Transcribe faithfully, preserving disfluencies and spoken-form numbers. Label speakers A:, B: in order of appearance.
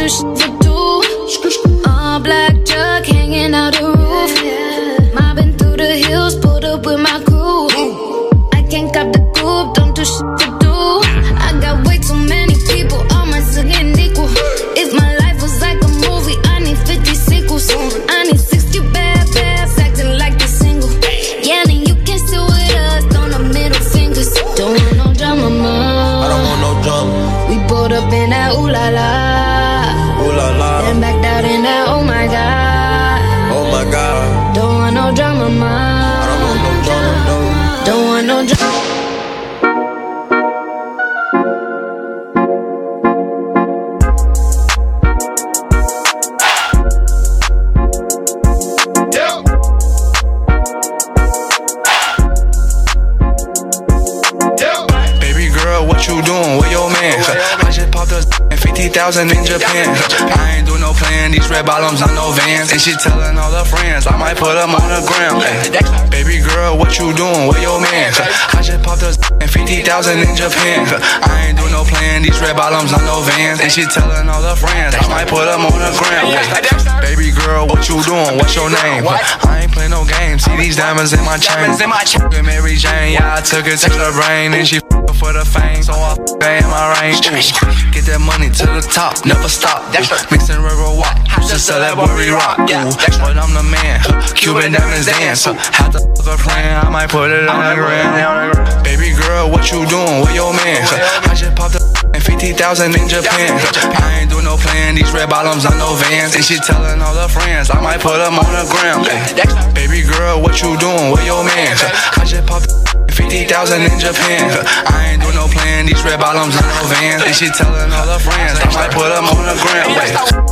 A: shit to do. All black truck hanging out the roof. Mobbing through the hills, pulled up with my crew. I can't cop the coupe, don't do shit to do. I got way too many people, all my getting equal. If my life was like a movie, I need fifty sequels. I need sixty bad babs acting like they single. Yeah, then you can sit with us on the middle fingers. Don't want no drama, ma.
B: I don't want no drama.
A: We pulled up in that ooh la la.
B: Ooh la la.
A: Then backed out in that oh my god.
B: Oh my god.
A: Don't want no drama, ma.
B: I don't want no drama, no.
A: Don't want no drama.
C: What you doing? Where your man? I just popped a fifty thousand in Japan. I ain't do no plan, these red bottoms on no Vans. And she telling all her friends, I might put them on the gram. Ay, baby girl, what you doing? Where your man? I just popped a fifty thousand in Japan. I ain't do no plan, these red bottoms on no Vans. And she telling all her friends, I might put them on the gram. Ay, baby girl, what you doing? What's your name? I ain't play no games, see these diamonds in my chain. With Mary Jane, yeah, I took it to the brain. And she for the fame, so I f***ing in my range. Ooh. Get that money to the top, never stop. Mixing river walk, used to sell that worry rock. Ooh. But I'm the man, Cuban diamonds dance. Had to f*** a plan, I might put it on the ground. Baby girl, what you doing? Where your man? I just popped a fifty thousand in Japan. I ain't do no plan, these red bottoms on no Vans. And she telling all her friends, I might put them on the ground. Baby girl, what you doing? Where your man? I just popped fifty thousand in Japan. I ain't do no plan, these red bottoms on no Vans. And she telling all her friends, I might put them on the ground.